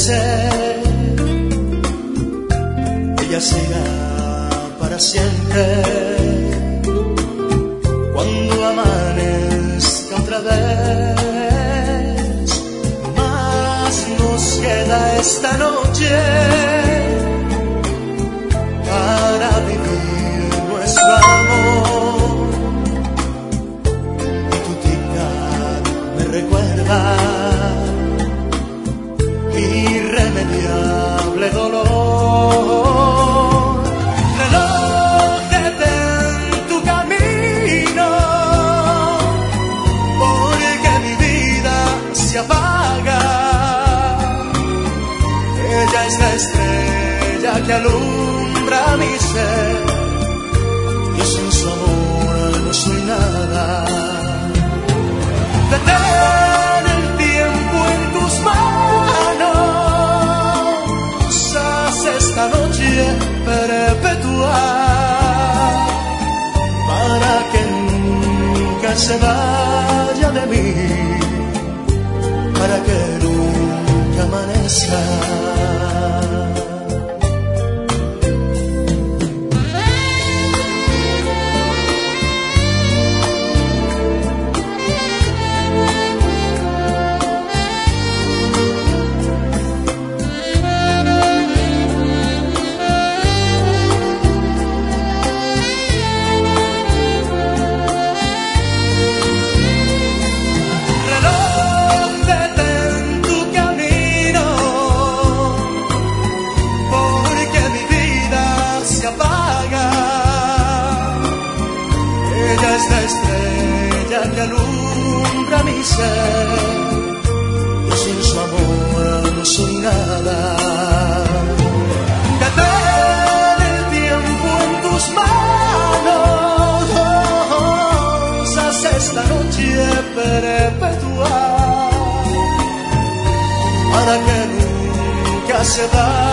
enloquecer. Ella será para siempre. Cuando amanezca otra vez, más nos queda esta noche para vivir nuestro amor. Tu tic-tac me recuerda irremediable dolor. Reloj, detén tu camino, porque mi vida se apaga. Ella es la estrella que alumbra mi ser. Yo sin su amor no soy nada. Detén el tiempo en tus manos, haz esta noche perpetua, para que nunca se vaya de mí, para que nunca amanezca. Que alumbra mi ser. Yo sin su amor no soy nada. Detén el tiempo en tus manos, haz esta noche perpetua, para que nunca se vaya